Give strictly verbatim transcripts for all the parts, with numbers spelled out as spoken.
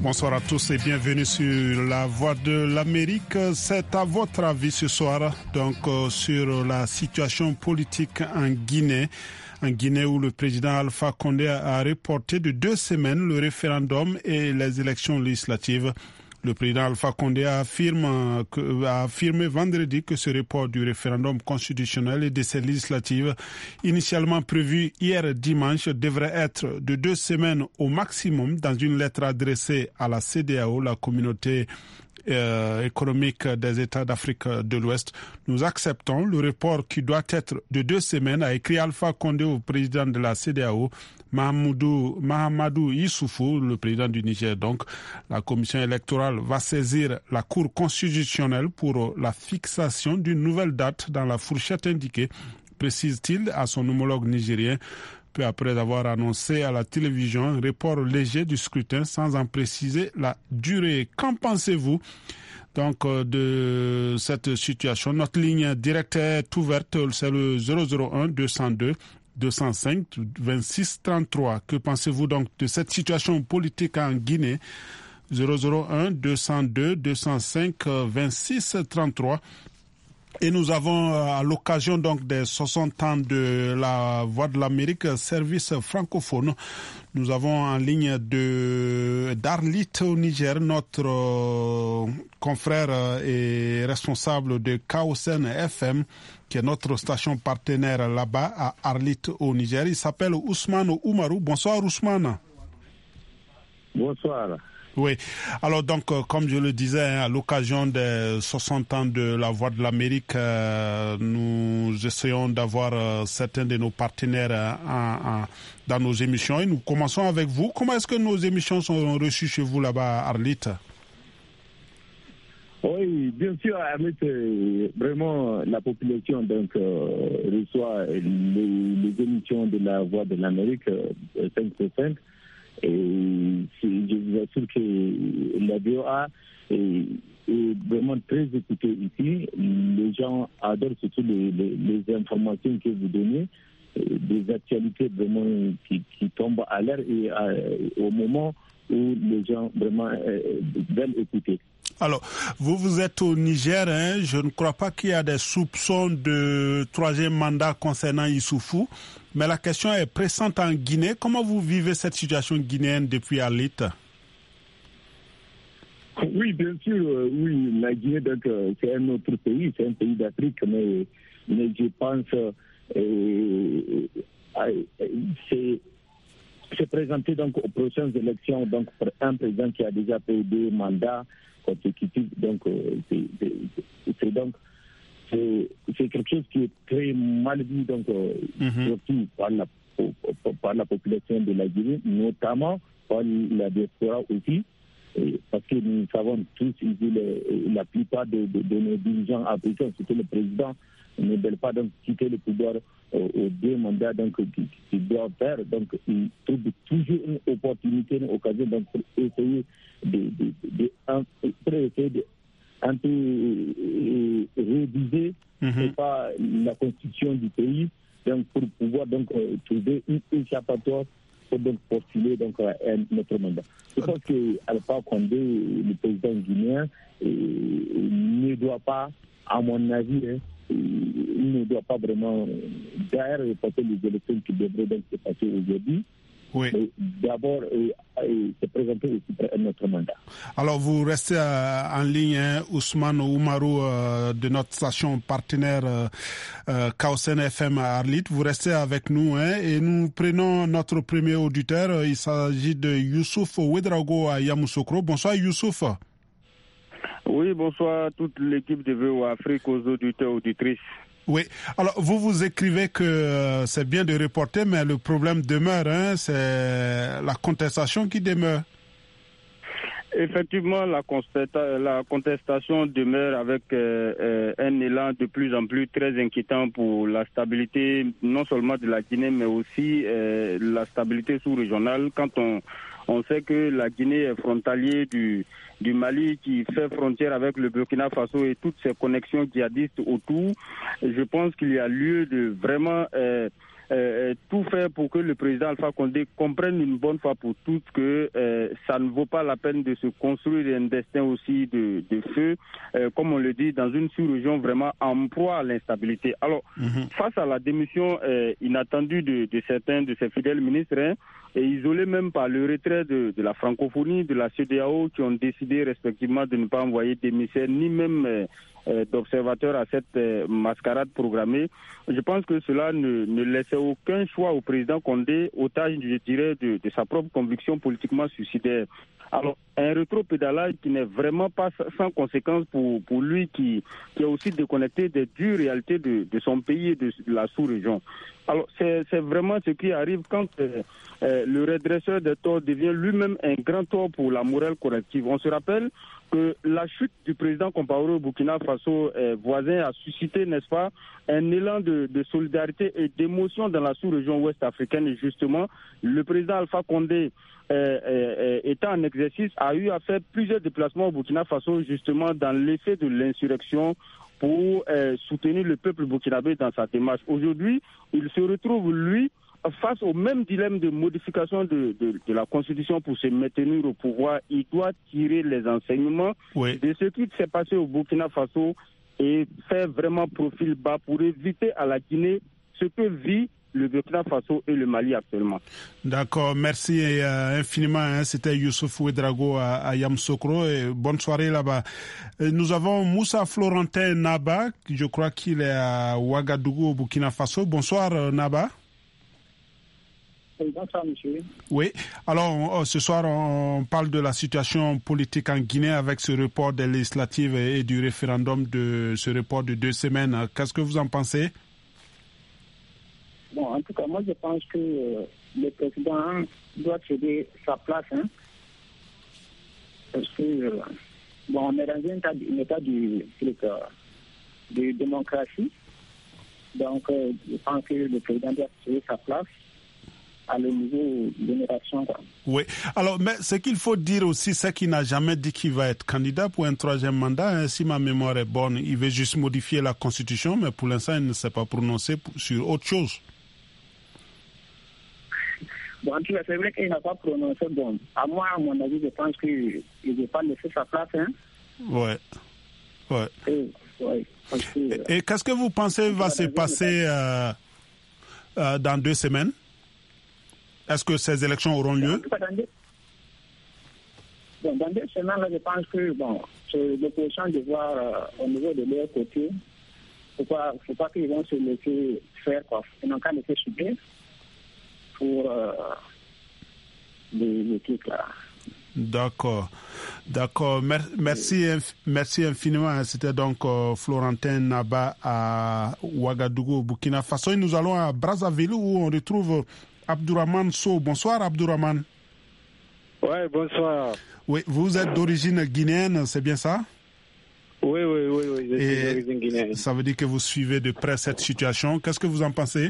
Bonsoir à tous et bienvenue sur la Voix de l'Amérique. C'est à votre avis ce soir, donc euh, sur la situation politique en Guinée. En Guinée où le président Alpha Condé a reporté de deux semaines le référendum et les élections législatives. Le président Alpha Condé a affirmé, que, a affirmé vendredi que ce report du référendum constitutionnel et de ces législatives, initialement prévu hier dimanche, devrait être de deux semaines au maximum. Dans une lettre adressée à la C E D E A O, la communauté euh, économique des États d'Afrique de l'Ouest, nous acceptons le report qui doit être de deux semaines, a écrit Alpha Condé au président de la C E D E A O, Mahamadou, Mahamadou Issoufou, le président du Niger. Donc, la commission électorale va saisir la Cour constitutionnelle pour la fixation d'une nouvelle date dans la fourchette indiquée, précise-t-il à son homologue nigérien, peu après avoir annoncé à la télévision un report léger du scrutin sans en préciser la durée. Qu'en pensez-vous donc de cette situation? Notre ligne directe est ouverte, c'est le zéro zéro un deux cent deux deux cent cinq vingt-six trente-trois. Que pensez-vous donc de cette situation politique en Guinée? zéro zéro un deux cent deux deux cent cinq vingt-six trente-trois. Et nous avons à l'occasion donc des soixante ans de la Voix de l'Amérique, service francophone, nous avons en ligne de d'Arlit au Niger notre euh, confrère et responsable de Kaosen F M, qui est notre station partenaire là-bas à Arlit au Niger. Il s'appelle Ousmane Oumarou. Bonsoir Ousmane. Bonsoir. Oui, alors donc euh, comme je le disais, hein, à l'occasion des soixante ans de la Voix de l'Amérique, euh, nous essayons d'avoir euh, certains de nos partenaires euh, en, en, dans nos émissions et nous commençons avec vous. Comment est-ce que nos émissions sont reçues chez vous là-bas à Arlit? Oui, bien sûr, à Arlit, vraiment la population donc euh, reçoit les, les émissions de la Voix de l'Amérique euh, cinq sur cinq. Et je vous assure que la V O A est, est vraiment très écoutée ici. Les gens adorent surtout les, les, les informations que vous donnez, des actualités vraiment qui, qui tombent à l'air et à, au moment où les gens vraiment euh, veulent écouter. Alors, vous, vous êtes au Niger, hein, je ne crois pas qu'il y a des soupçons de troisième mandat concernant Issoufou, mais la question est pressante en Guinée. Comment vous vivez cette situation guinéenne depuis Arlit? Oui, bien sûr, euh, oui, la Guinée, donc, euh, c'est un autre pays, c'est un pays d'Afrique, mais, mais je pense euh, euh, c'est... c'est présenté donc aux prochaines élections donc pour un président qui a déjà fait deux mandats consécutifs. Donc euh, c'est, c'est, c'est donc c'est, c'est quelque chose qui est très mal vu donc euh, mm-hmm. surtout par la par la population de la Guinée, notamment par la diaspora aussi, et parce que nous savons tous ici le, la plupart de, de, de nos dirigeants africains, surtout le président, ne veulent pas donc quitter le pouvoir aux, aux deux mandats donc qu'ils qui doivent faire. Donc ils trouvent toujours une opportunité, une occasion donc pour essayer de, de, de, de, pour essayer de un peu euh, réviser mm-hmm. pas la constitution du pays, donc pour pouvoir donc euh, trouver une échappatoire pour donc postuler donc à un autre mandat. Je pense que Alpha Condé, le président guinéen, euh, ne doit pas, à mon avis, hein, il ne doit pas vraiment d'ailleurs reporter les élections qui devraient donc se passer aujourd'hui. Oui. Mais d'abord, euh, euh, se présenter aussi pour un autre mandat. Alors, vous restez euh, en ligne, hein, Ousmane Oumarou, euh, de notre station partenaire euh, euh, Kaosen F M à Arlit. Vous restez avec nous, hein, et nous prenons notre premier auditeur. Il s'agit de Youssouf Ouedraogo à Yamoussoukro. Bonsoir, Youssouf. Oui, bonsoir à toute l'équipe de V O A Afrique, aux auditeurs et auditrices. Oui, alors vous vous écrivez que euh, c'est bien de reporter, mais le problème demeure, hein, c'est la contestation qui demeure. Effectivement, la, constata- la contestation demeure avec euh, euh, un élan de plus en plus très inquiétant pour la stabilité non seulement de la Guinée, mais aussi euh, la stabilité sous-régionale. Quand on, on sait que la Guinée est frontalier du, du Mali, qui fait frontière avec le Burkina Faso et toutes ces connexions djihadistes autour, je pense qu'il y a lieu de vraiment... Euh, euh, tout faire pour que le président Alpha Condé comprenne une bonne fois pour toutes que euh, ça ne vaut pas la peine de se construire un destin aussi de, de feu, euh, comme on le dit, dans une sous-région vraiment en proie à l'instabilité. Alors, mm-hmm. face à la démission euh, inattendue de, de certains de ses fidèles ministres, hein, et isolés même par le retrait de, de la francophonie, de la C E D E A O, qui ont décidé respectivement de ne pas envoyer d'émissaires ni même euh, euh, d'observateurs à cette euh, mascarade programmée. Je pense que cela ne, ne laissait aucun choix au président Condé, otage, je dirais, de, de sa propre conviction politiquement suicidaire. Alors, un rétro-pédalage qui n'est vraiment pas sans conséquence pour, pour lui, qui, qui est aussi déconnecté des dures réalités de, de son pays et de, de la sous-région. Alors, c'est, c'est vraiment ce qui arrive quand euh, euh, le redresseur des torts devient lui-même un grand tort pour la morale collective. On se rappelle que la chute du président Compaoré au Burkina Faso euh, voisin a suscité, n'est-ce pas, un élan de, de solidarité et d'émotion dans la sous-région ouest africaine. Et justement, le président Alpha Condé, euh, euh, étant en exercice, a eu à faire plusieurs déplacements au Burkina Faso, justement dans l'effet de l'insurrection, pour euh, soutenir le peuple burkinabé dans sa démarche. Aujourd'hui, il se retrouve, lui, face au même dilemme de modification de, de, de la Constitution pour se maintenir au pouvoir. Il doit tirer les enseignements oui. de ce qui s'est passé au Burkina Faso et faire vraiment profil bas pour éviter à la Guinée ce que vit le Burkina Faso et le Mali actuellement. D'accord, merci euh, infiniment. Hein. C'était Youssouf Ouedraogo à, à Yamoussoukro. Et bonne soirée là-bas. Et nous avons Moussa Florentin Naba, je crois qu'il est à Ouagadougou au Burkina Faso. Bonsoir euh, Naba. Oui, bonsoir monsieur. Oui, alors on, ce soir on parle de la situation politique en Guinée avec ce report des législatives et, et du référendum, de ce report de deux semaines. Qu'est-ce que vous en pensez? Bon, en tout cas, moi je pense que euh, le président doit céder sa place, hein, parce que euh, bon, on est dans un état, un état de, de, de démocratie, donc euh, je pense que le président doit céder sa place à le niveau de génération. Oui, alors, mais ce qu'il faut dire aussi, c'est qu'il n'a jamais dit qu'il va être candidat pour un troisième mandat. Hein. Si ma mémoire est bonne, il veut juste modifier la Constitution, mais pour l'instant, il ne s'est pas prononcé sur autre chose. Bon, en tout cas, c'est vrai qu'il n'a pas prononcé. Bon, à moi, à mon avis, je pense qu'il ne veut pas laisser sa place. Hein. Ouais. Ouais. Et, ouais que, et, et qu'est-ce que vous pensez va se passer euh, euh, dans deux semaines? Est-ce que ces élections auront lieu? Dans deux, bon, dans deux semaines, là, je pense que bon, c'est l'opposition de voir euh, au niveau de leur côté. Il ne faut pas qu'ils vont se laisser faire, quoi. Ils n'ont qu'à laisser subir pour euh, les, les trucs là. D'accord, d'accord. Merci, merci infiniment. C'était donc euh, Florentin Naba à Ouagadougou, Burkina Faso. Et nous allons à Brazzaville où on retrouve Abdourahmane Sow. Bonsoir Abdourahmane. Oui, bonsoir. Oui, vous êtes d'origine guinéenne, c'est bien ça? Oui, oui, oui, oui, je suis d'origine guinéenne. Ça veut dire que vous suivez de près cette situation. Qu'est-ce que vous en pensez?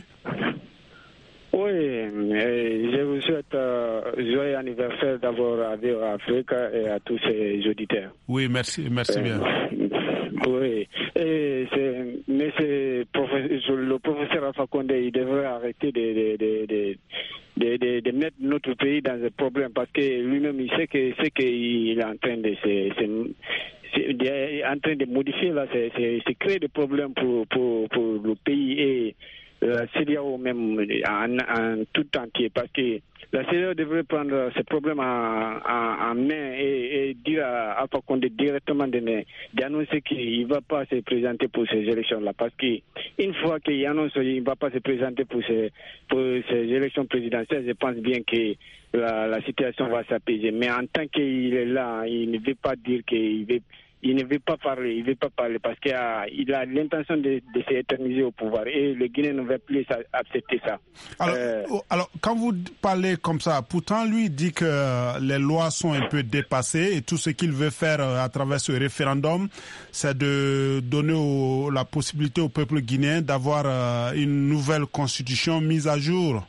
Oui, je vous souhaite euh, joyeux anniversaire d'abord à Vivre Afrique et à tous ses auditeurs. Oui, merci, merci euh, bien. Oui, et c'est, mais c'est le professeur Alpha Condé, il devrait arrêter de, de, de, de, de, de, de mettre notre pays dans un problème parce que lui-même il sait que c'est qu'il est en train de c'est, c'est, c'est, en train de modifier là, c'est, c'est, c'est créer des problèmes pour, pour, pour le pays et la C E D E A O même en, en tout entier parce que la C E D E A O devrait prendre ce problème en, en, en main et, et dire à Alpha Condé directement de, d'annoncer qu'il ne va pas se présenter pour ces élections-là parce qu'une fois qu'il annonce qu'il ne va pas se présenter pour ces, pour ces élections présidentielles, je pense bien que la, la situation va s'apaiser. Mais en tant qu'il est là, il ne veut pas dire qu'il veut Il ne veut pas parler, il ne veut pas parler parce qu'il a, il a l'intention de, de s'éterniser au pouvoir et le Guinée ne veut plus accepter ça. Alors, euh... alors, quand vous parlez comme ça, pourtant lui dit que les lois sont un peu dépassées et tout ce qu'il veut faire à travers ce référendum, c'est de donner au, la possibilité au peuple guinéen d'avoir une nouvelle constitution mise à jour.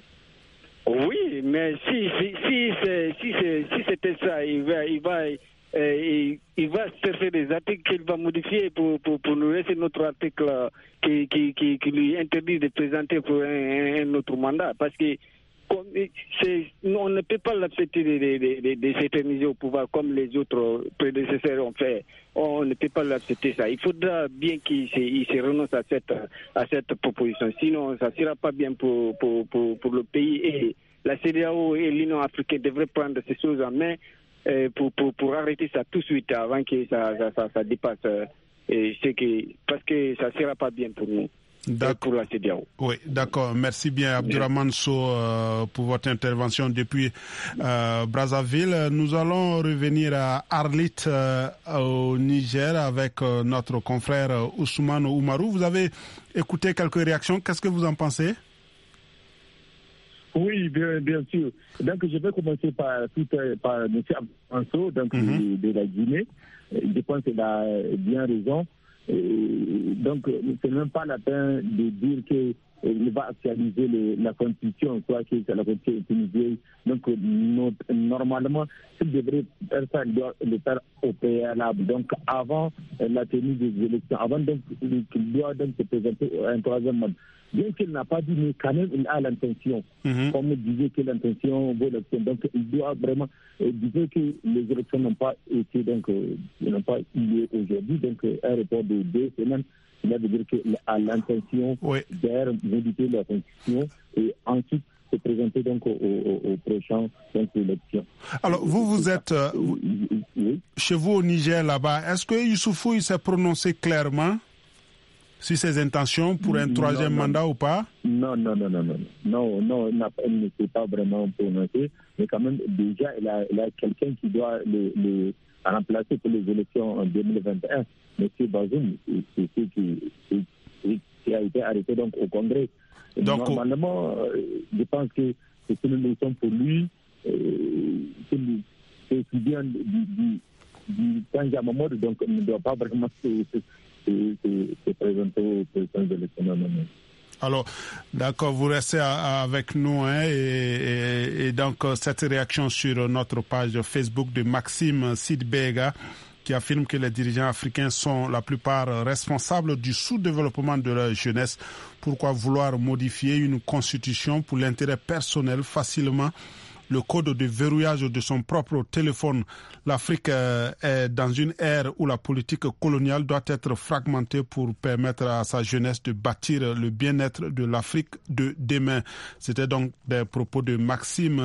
Oui, mais si, si, si, c'est, si, c'est, si c'était ça, il va... Il va euh, il, il va chercher des articles qu'il va modifier pour, pour, pour nous laisser notre article qui, qui, qui, qui lui interdit de présenter pour un, un autre mandat. Parce que c'est, on ne peut pas l'accepter de, de, de, de s'éterniser au pouvoir comme les autres prédécesseurs ont fait. On ne peut pas l'accepter ça. Il faudra bien qu'il se, il se renonce à cette, à cette proposition. Sinon, ça ne sera pas bien pour, pour, pour, pour le pays. Et la C E D E A O et l'Union africaine devraient prendre ces choses en main euh, pour, pour, pour arrêter ça tout de suite avant que ça, ça, ça, ça dépasse. Euh, et c'est que, parce que ça ne sera pas bien pour nous. Pour la C E D E A O. Oui, d'accord. Merci bien, Abdourahmane Sow, euh, pour votre intervention depuis euh, Brazzaville. Nous allons revenir à Arlit, euh, au Niger, avec euh, notre confrère euh, Ousmane Oumarou. Vous avez écouté quelques réactions. Qu'est-ce que vous en pensez? Oui, bien, bien sûr. Donc, je vais commencer par, tout, par M. Abdourahmane Sow, donc mm-hmm. de, de la Guinée. Je pense qu'il a bien raison. Et donc, c'est même pas la peine de dire qu'il va actualiser le, la Constitution, soit que c'est la Constitution tunisienne. Donc, notre, normalement, s'il devrait faire ça, il doit le faire au préalable. Donc, avant la tenue des élections, avant donc, qu'il doit donc se présenter un troisième mandat. Bien qu'il n'a pas dit, mais quand même, il a l'intention. Mm-hmm. Comme il disait que l'intention vaut l'action. Donc, il doit vraiment euh, dire que les élections n'ont pas été, donc, euh, n'ont pas eu lieu aujourd'hui. Donc, euh, un report de deux semaines, cela veut dire qu'il a l'intention oui. de modifier la Constitution et ensuite se présenter donc au, au, au prochain donc, élection. Alors, vous, vous êtes euh, vous, oui. chez vous au Niger, là-bas. Est-ce que Youssoufou il s'est prononcé clairement sur ses intentions pour un troisième non, non. mandat ou pas? Non, non, non, non, non. Non, non, il ne s'est pas vraiment prononcé. Mais quand même, déjà, il a, il a quelqu'un qui doit le, le remplacer pour les élections en deux mille vingt et un. M. Bazoum, c'est ce qui, qui a été arrêté donc, au Congrès. Donc, normalement, euh, je pense que c'est une leçon pour lui. Euh, c'est étudiant du, du, du Tanja Mamadou, donc il ne doit pas vraiment se... Se, se, se présenter aux présidents de l'élection. Alors, d'accord, vous restez à, avec nous hein, et, et, et donc cette réaction sur notre page Facebook de Maxime Sidbega qui affirme que les dirigeants africains sont la plupart responsables du sous-développement de leur jeunesse. Pourquoi vouloir modifier une constitution pour l'intérêt personnel facilement? Le code de verrouillage de son propre téléphone. L'Afrique est dans une ère où la politique coloniale doit être fragmentée pour permettre à sa jeunesse de bâtir le bien-être de l'Afrique de demain. C'était donc des propos de Maxime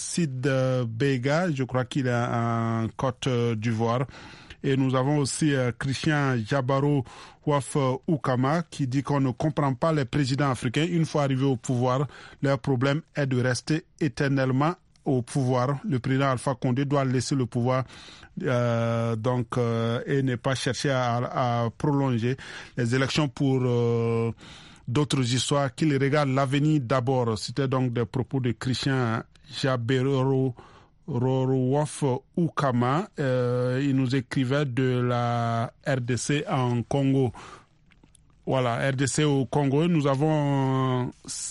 Sidbega, je crois qu'il est en Côte d'Ivoire. Et nous avons aussi euh, Christian Jabaro Waf Oukama qui dit qu'on ne comprend pas les présidents africains. Une fois arrivés au pouvoir, leur problème est de rester éternellement au pouvoir. Le président Alpha Condé doit laisser le pouvoir euh, donc euh, et ne pas chercher à, à prolonger les élections pour euh, d'autres histoires, qu'il regarde l'avenir d'abord. C'était donc des propos de Christian Jabero Rorowof Oukama. Euh, il nous écrivait de la R D C en Congo. Voilà, R D C au Congo. Nous avons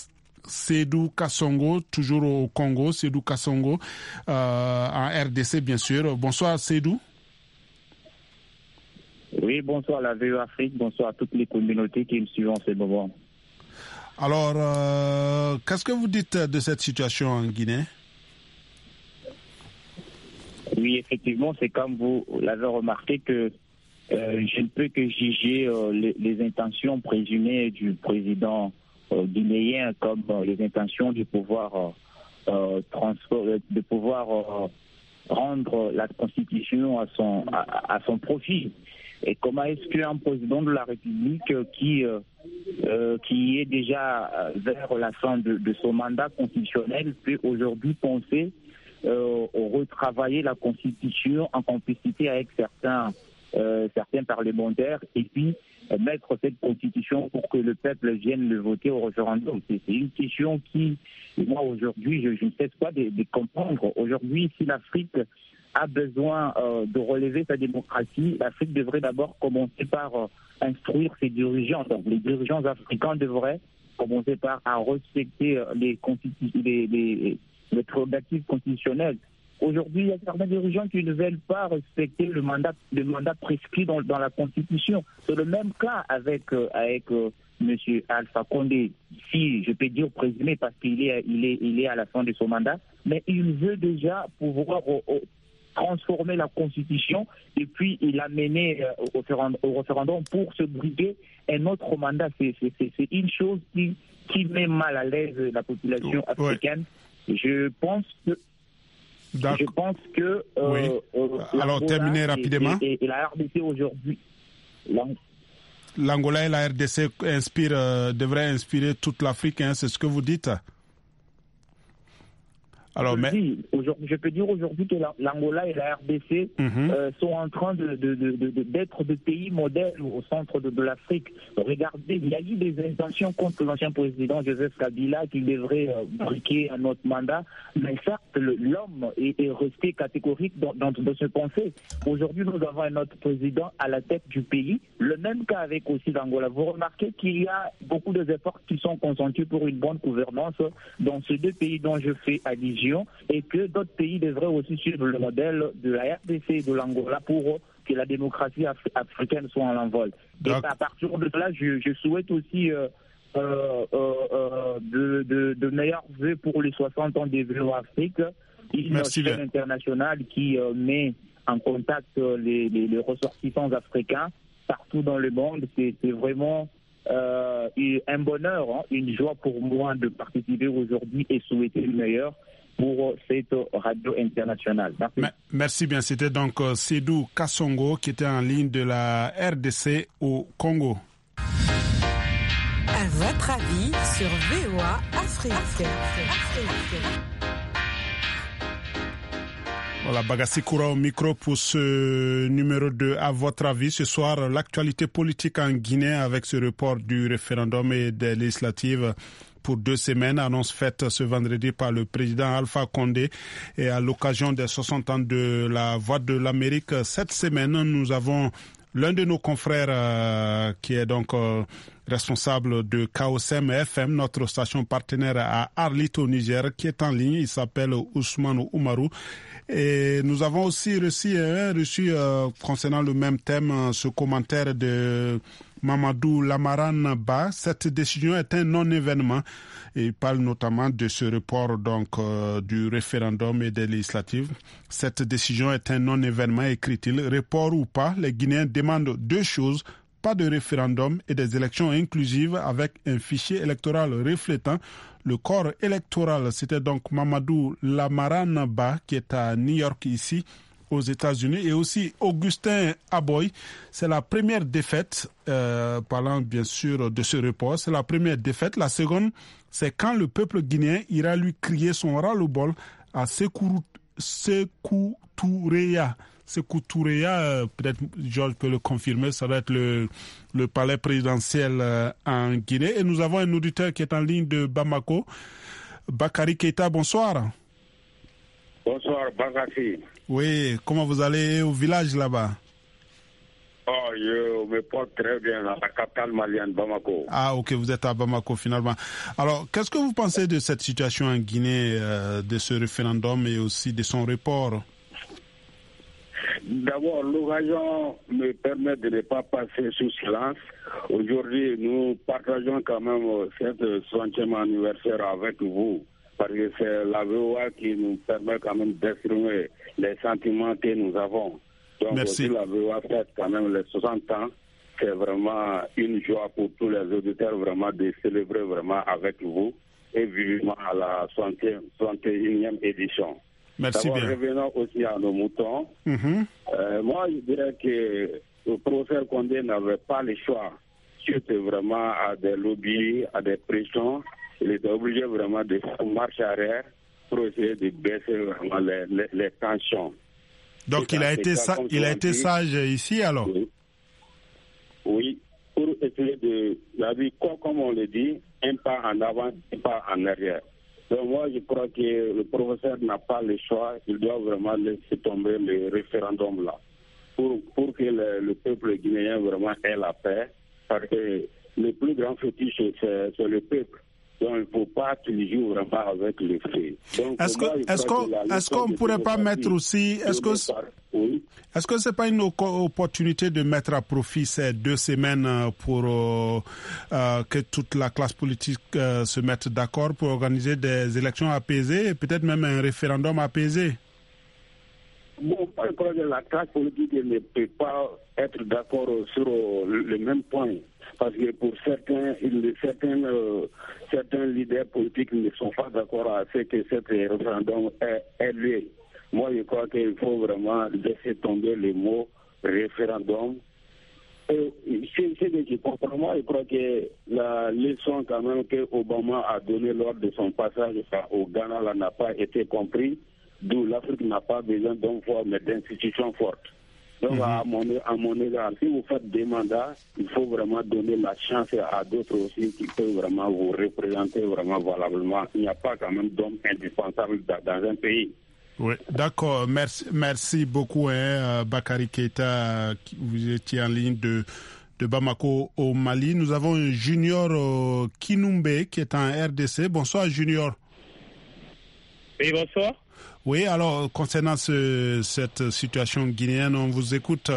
Seydou Kassongo, toujours au Congo. Seydou Kassongo, euh, en R D C, bien sûr. Bonsoir, Seydou. Oui, bonsoir à la V E Afrique, bonsoir à toutes les communautés qui me suivent en ce moment. Alors, euh, qu'est-ce que vous dites de cette situation en Guinée? Oui, effectivement, c'est comme vous l'avez remarqué que euh, je ne peux que juger euh, les, les intentions présumées du président euh, guinéen comme euh, les intentions de pouvoir euh, euh, transfor- de pouvoir euh, rendre la Constitution à son à, à son profit. Et comment est-ce qu'un président de la République euh, qui euh, euh, qui est déjà euh, vers la fin de, de son mandat constitutionnel peut aujourd'hui penser Euh, retravailler la Constitution en complicité avec certains, euh, certains parlementaires et puis euh, mettre cette Constitution pour que le peuple vienne le voter au référendum. C'est, c'est une question qui, moi aujourd'hui, je, je ne cesse pas de, de comprendre. Aujourd'hui, si l'Afrique a besoin euh, de relever sa démocratie, l'Afrique devrait d'abord commencer par euh, instruire ses dirigeants. Donc les dirigeants africains devraient commencer par à respecter euh, les, constitu- les, les les prérogatives constitutionnelles Aujourd'hui, il y a certains dirigeants qui ne veulent pas respecter le mandat, le mandat prescrit dans, dans la Constitution. C'est le même cas avec, euh, avec euh, M. Alpha Condé, si je peux dire présumé parce qu'il est, il est, il est à la fin de son mandat, mais il veut déjà pouvoir euh, euh, transformer la Constitution et puis l'amener euh, au, référendum, au référendum pour se briguer un autre mandat. C'est, c'est, c'est, c'est une chose qui, qui met mal à l'aise la population africaine. Ouais. Je pense que Je pense que euh, oui. euh, alors terminez rapidement. Et, et, et la R D C aujourd'hui, l'Angola et la R D C inspire, euh, devraient inspirer toute l'Afrique, hein, c'est ce que vous dites. Alors, je, mais... dis, aujourd'hui, je peux dire aujourd'hui que l'Angola et la R D C mm-hmm. euh, sont en train de, de, de, de, d'être des pays modèles au centre de, de l'Afrique. Regardez, il y a eu des intentions contre l'ancien président Joseph Kabila qui devrait euh, briquer un autre mandat, mais certes, le, l'homme est, est resté catégorique dans, dans, dans ce pensée. Aujourd'hui, nous avons un autre président à la tête du pays. Le même cas avec aussi l'Angola. Vous remarquez qu'il y a beaucoup d'efforts qui sont consentis pour une bonne gouvernance dans ces deux pays dont je fais allusion, et que d'autres pays devraient aussi suivre le modèle de la R D C et de l'Angola pour que la démocratie af- africaine soit en l'envol. Et à partir de là, je, je souhaite aussi euh, euh, euh, de, de, de meilleurs vœux pour les soixante ans des Vélo Afrique, une chaîne internationale qui euh, met en contact les, les, les ressortissants africains partout dans le monde. C'est, c'est vraiment euh, un bonheur, hein, une joie pour moi de participer aujourd'hui et souhaiter le meilleur pour cette radio internationale. Merci. Merci bien. C'était donc Sédou Kassongo qui était en ligne de la R D C au Congo. À votre avis sur V O A Afrique. Afrique. Voilà, Bagassi Koura au micro pour ce numéro deux. À votre avis, ce soir, l'actualité politique en Guinée avec ce report du référendum et des législatives pour deux semaines, annonce faite ce vendredi par le président Alpha Condé et à l'occasion des soixante ans de la Voix de l'Amérique. Cette semaine, nous avons l'un de nos confrères euh, qui est donc euh, responsable de K O S M F M, notre station partenaire à Arlit au Niger, qui est en ligne. Il s'appelle Ousmane Oumarou. Et nous avons aussi reçu, euh, reçu euh, concernant le même thème, euh, ce commentaire de Mamadou Lamaran Ba. Cette décision est un non-événement. Et il parle notamment de ce report donc euh, du référendum et des législatives. Cette décision est un non-événement, écrit-il. Report ou pas, les Guinéens demandent deux choses. Pas de référendum et des élections inclusives avec un fichier électoral reflétant le corps électoral. C'était donc Mamadou Lamaran Ba qui est à New York ici aux États-Unis, et aussi Augustin Aboy. C'est la première défaite, euh, parlant bien sûr de ce report, c'est la première défaite. La seconde, c'est quand le peuple guinéen ira lui crier son ras-le-bol à Sékou Touréa. Sékou Touréa, euh, peut-être Georges peut le confirmer, ça va être le, le palais présidentiel euh, en Guinée. Et nous avons un auditeur qui est en ligne de Bamako. Bakary Keita, bonsoir. Bonsoir, Bakary. Oui, comment vous allez au village là-bas? Oh, je me porte très bien à la capitale malienne, Bamako. Ah, ok, vous êtes à Bamako finalement. Alors, qu'est-ce que vous pensez de cette situation en Guinée, euh, de ce référendum et aussi de son report? D'abord, l'occasion me permet de ne pas passer sous silence. Aujourd'hui, nous partageons quand même cette soixantième anniversaire avec vous, parce que c'est la V O A qui nous permet quand même d'exprimer les sentiments que nous avons. Donc, Merci. la V O A fait quand même les soixante ans. C'est vraiment une joie pour tous les auditeurs vraiment de célébrer vraiment avec vous et vivement à la soixante et unième édition. Merci D'abord, bien. Revenons aussi à nos moutons. Mm-hmm. Euh, moi, je dirais que le professeur Condé n'avait pas le choix. Suite vraiment à des lobbies, à des pressions, il était obligé vraiment de faire marche arrière pour essayer de baisser vraiment les, les, les tensions. Donc il a, été sa- il a été sage ici alors? Oui. Oui, pour essayer de, la vie, comme on le dit, un pas en avant, un pas en arrière. Donc moi, je crois que le professeur n'a pas le choix. Il doit vraiment laisser tomber le référendum là pour, pour que le, le peuple guinéen vraiment ait la paix. Parce que le plus grand fétiche, c'est, c'est le peuple. Donc il ne faut pas qu'il joue vraiment avec le feu. Donc, est-ce moi, que, est-ce qu'on, est-ce qu'on ne pourrait pas mettre aussi, est-ce que, par, oui. est-ce que c'est pas une opportunité de mettre à profit ces deux semaines pour euh, euh, que toute la classe politique euh, se mette d'accord pour organiser des élections apaisées et peut-être même un référendum apaisé? Bon, je crois que la classe politique ne peut pas être d'accord sur le même point. Parce que pour certains, certains, euh, certains leaders politiques ne sont pas d'accord à ce que ce référendum ait, ait lieu. Moi, je crois qu'il faut vraiment laisser tomber les mots référendum. Et c'est ce que je comprends. Moi, je crois que la leçon quand même que Obama a donnée lors de son passage au Ghana là, n'a pas été comprise. D'où l'Afrique n'a pas besoin d'un fort, mais d'institutions fortes. Donc, mm-hmm. à, mon, à mon égard, si vous faites des mandats, il faut vraiment donner la chance à d'autres aussi qui peuvent vraiment vous représenter vraiment valablement. Il n'y a pas quand même d'hommes indispensables dans, dans un pays. Oui, d'accord. Merci, merci beaucoup, hein, Bakary Keïta. Vous étiez en ligne de, de Bamako au Mali. Nous avons un Junior euh, Kinumbe qui est en R D C. Bonsoir, Junior. Oui, bonsoir. Oui, alors, concernant ce, cette situation guinéenne, on vous écoute.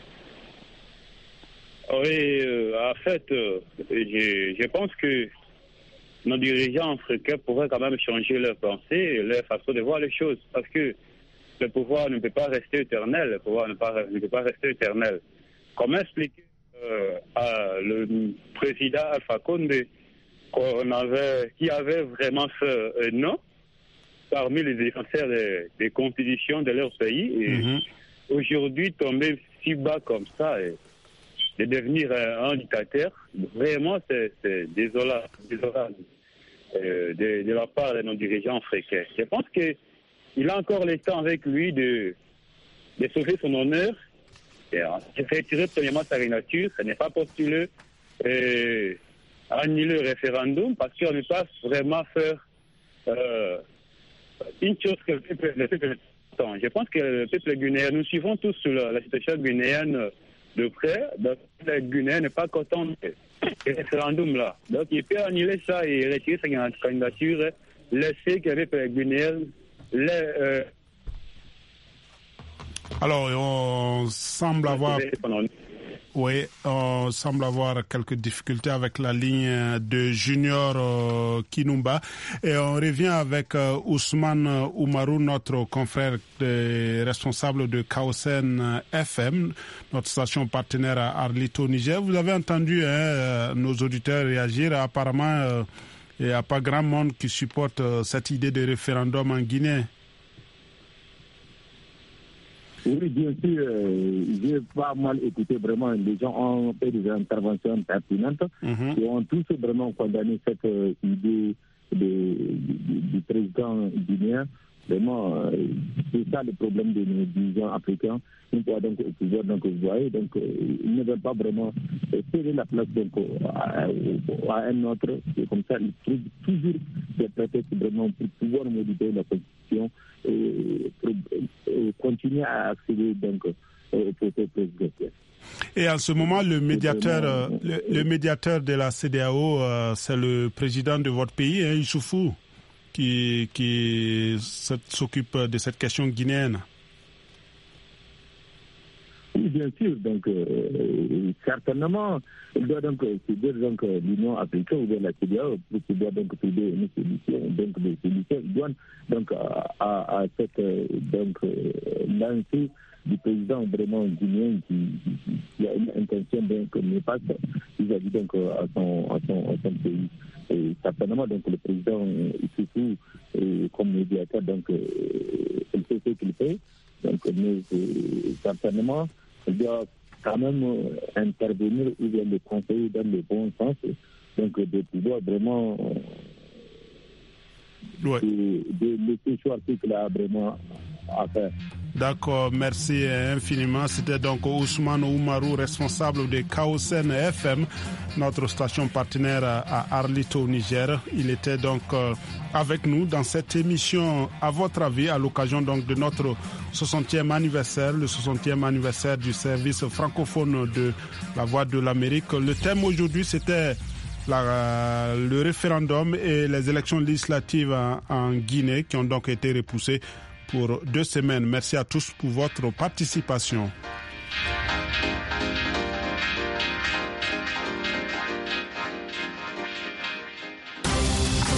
Oui, euh, en fait, euh, je, je pense que nos dirigeants africains pourraient quand même changer leur pensée, leur façon de voir les choses, parce que le pouvoir ne peut pas rester éternel, le pouvoir ne, pas, ne peut pas rester éternel. Comment expliquer euh, à le président Alpha Condé qu'on avait, qui avait vraiment fait un nom parmi les défenseurs des, des constitutions de leur pays, et mm-hmm. aujourd'hui tomber si bas comme ça et de devenir un, un dictateur, vraiment c'est, c'est désolant, désolant euh, de, de la part de nos dirigeants africains. Je pense qu'il a encore le temps avec lui de, de sauver son honneur, et retirer premièrement sa nature, ça n'est pas postulé, et annuler le référendum, parce qu'on ne peut pas vraiment faire euh, une chose que le peuple, le peuple attend. Je pense que le peuple guinéen, nous suivons tous la, la situation guinéenne de près. Donc, le Guinéen n'est pas content du référendum là. Donc, il peut annuler ça et retirer sa candidature, laisser que le peuple guinéen les. Euh... Alors, on semble avoir. Oui, on semble avoir quelques difficultés avec la ligne de Junior euh, Kinumba. Et on revient avec euh, Ousmane Oumarou, notre confrère de, responsable de Kaosen F M, notre station partenaire à Arlit au Niger. Vous avez entendu hein, nos auditeurs réagir. Apparemment, euh, il n'y a pas grand monde qui supporte euh, cette idée de référendum en Guinée. Oui, bien sûr, euh, j'ai pas mal écouté vraiment. Les gens ont fait des interventions pertinentes mm-hmm. et ont tous vraiment condamné cette euh, idée de, de, du président guinéen. Vraiment, euh, c'est ça le problème de nos dirigeants africains. Une fois donc au pouvoir, donc vous voyez, donc euh, ils ne veulent pas vraiment euh, céder la place donc à, à, à un autre. C'est comme ça, ils trouvent toujours des prétextes vraiment pour pouvoir modifier la constitution et, et, et continuer à accéder donc au processus présidentiel. Et en ce moment, le médiateur, euh, le, le médiateur de la C E D E A O, euh, c'est le président de votre pays, hein, Issoufou, qui, qui s'occupe de cette question guinéenne. Oui, bien sûr. Donc, euh, certainement, il doit donc se dire donc l'Union africaine ou bien la C E D E A O pour qu'il doit donc trouver une solution, donc des solutions idoines donc à, à, à cette donc lancée du président vraiment guinéen qui, qui, qui a une intention donc néfaste vis-à-vis donc à son, à son, à son pays. Et certainement donc le président Issoufou comme médiateur donc il fait ce qu'il fait. Donc mais certainement il doit quand même intervenir ou bien le conseiller dans le bon sens, donc de pouvoir vraiment ouais. de, de laisser choisir ce qu'il a vraiment à faire. D'accord, merci infiniment. C'était donc Ousmane Oumarou, responsable de Kaosen F M, notre station partenaire à Arlit au Niger. Il était donc avec nous dans cette émission, à votre avis, à l'occasion donc de notre soixantième anniversaire, le soixantième anniversaire du service francophone de la Voix de l'Amérique. Le thème aujourd'hui, c'était la, le référendum et les élections législatives en, en Guinée qui ont donc été repoussées pour deux semaines. Merci à tous pour votre participation.